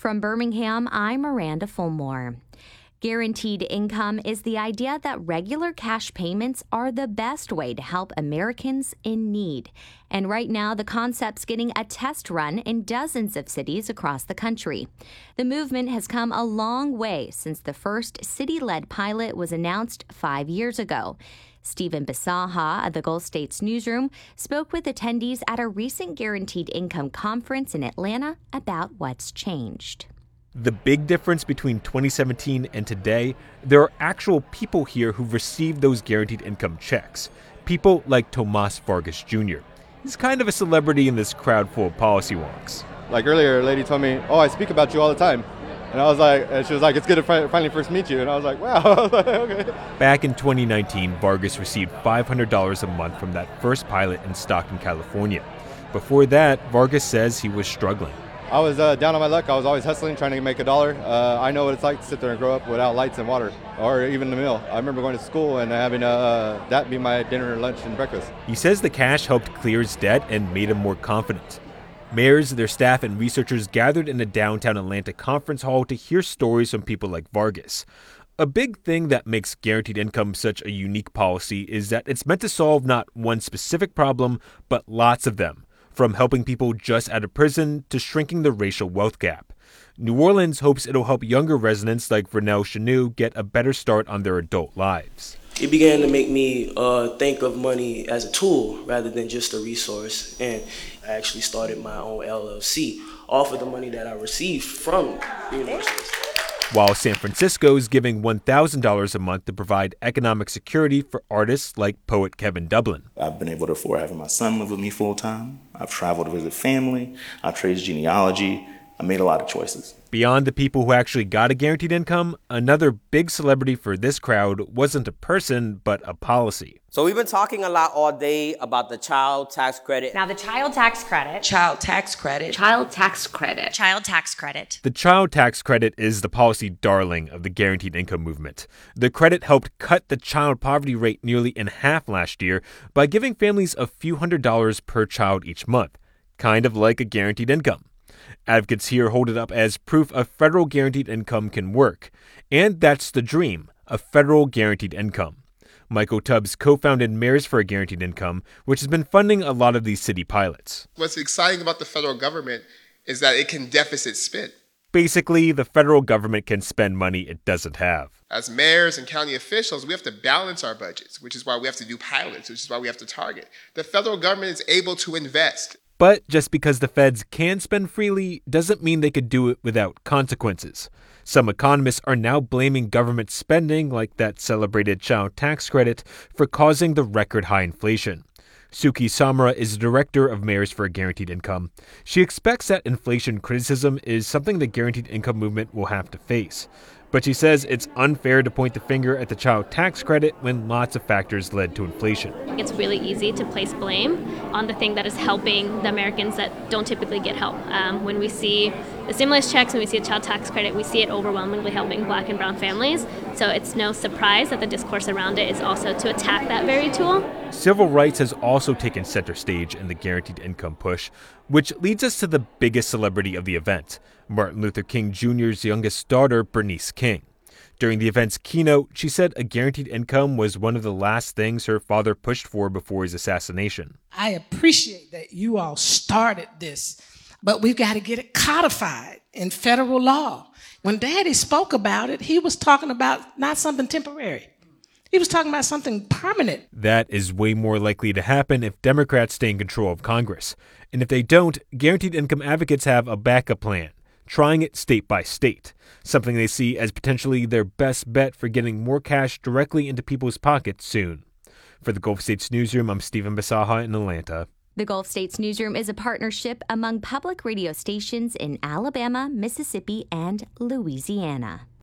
From Birmingham, I'm Miranda Fulmore. Guaranteed income is the idea that regular cash payments are the best way to help Americans in need. And right now, the concept's getting a test run in dozens of cities across the country. The movement has come a long way since the first city-led pilot was announced 5 years ago. Stephen Bisaha of the Gulf States Newsroom spoke with attendees at a recent Guaranteed Income conference in Atlanta about what's changed. The big difference between 2017 and today, there are actual people here who've received those guaranteed income checks. People like Tomas Vargas Jr. He's kind of a celebrity in this crowd full of policy wonks. Like earlier, a lady told me, I speak about you all the time. And I was like, and she was like, it's good to finally first meet you. And I was like, wow. I was like, okay. Back in 2019, Vargas received $500 a month from that first pilot in Stockton, California. Before that, Vargas says he was struggling. I was down on my luck. I was always hustling, trying to make a dollar. I know what it's like to sit there and grow up without lights and water, or even the meal. I remember going to school and having that be my dinner, lunch, and breakfast. He says the cash helped clear his debt and made him more confident. Mayors, their staff, and researchers gathered in a downtown Atlanta conference hall to hear stories from people like Vargas. A big thing that makes guaranteed income such a unique policy is that it's meant to solve not one specific problem, but lots of them. From helping people just out of prison to shrinking the racial wealth gap. New Orleans hopes it'll help younger residents like Vernell Chanu get a better start on their adult lives. It began to make me think of money as a tool rather than just a resource. And I actually started my own LLC off of the money that I received from the universities. While San Francisco's giving $1,000 a month to provide economic security for artists like poet Kevin Dublin. I've been able to afford having my son live with me full time. I've traveled to visit family. I've traced genealogy. I made a lot of choices. Beyond the people who actually got a guaranteed income, another big celebrity for this crowd wasn't a person, but a policy. So we've been talking a lot all day about the child tax credit. Now the child tax credit. Child tax credit. Child tax credit. Child tax credit. The child tax credit is the policy darling of the guaranteed income movement. The credit helped cut the child poverty rate nearly in half last year by giving families a few $100s per child each month, kind of like a guaranteed income. Advocates here hold it up as proof a federal guaranteed income can work. And that's the dream, a federal guaranteed income. Michael Tubbs co-founded Mayors for a Guaranteed Income, which has been funding a lot of these city pilots. What's exciting about the federal government is that it can deficit spend. Basically, the federal government can spend money it doesn't have. As mayors and county officials, we have to balance our budgets, which is why we have to do pilots, which is why we have to target. The federal government is able to invest. But just because the feds can spend freely doesn't mean they could do it without consequences. Some economists are now blaming government spending, like that celebrated child tax credit, for causing the record high inflation. Suki Samra is the director of Mayors for a Guaranteed Income. She expects that inflation criticism is something the guaranteed income movement will have to face. But she says it's unfair to point the finger at the child tax credit when lots of factors led to inflation. It's really easy to place blame on the thing that is helping the Americans that don't typically get help. When we see the stimulus checks, when we see the child tax credit, we see it overwhelmingly helping Black and brown families. So it's no surprise that the discourse around it is also to attack that very tool. Civil rights has also taken center stage in the guaranteed income push, which leads us to the biggest celebrity of the event, Martin Luther King Jr.'s youngest daughter, Bernice King. During the event's keynote, she said a guaranteed income was one of the last things her father pushed for before his assassination. I appreciate that you all started this, but we've got to get it codified in federal law. When Daddy spoke about it, he was talking about not something temporary. He was talking about something permanent. That is way more likely to happen if Democrats stay in control of Congress. And if they don't, guaranteed income advocates have a backup plan, trying it state by state, something they see as potentially their best bet for getting more cash directly into people's pockets soon. For the Gulf States Newsroom, I'm Stephen Bisaha in Atlanta. The Gulf States Newsroom is a partnership among public radio stations in Alabama, Mississippi, and Louisiana.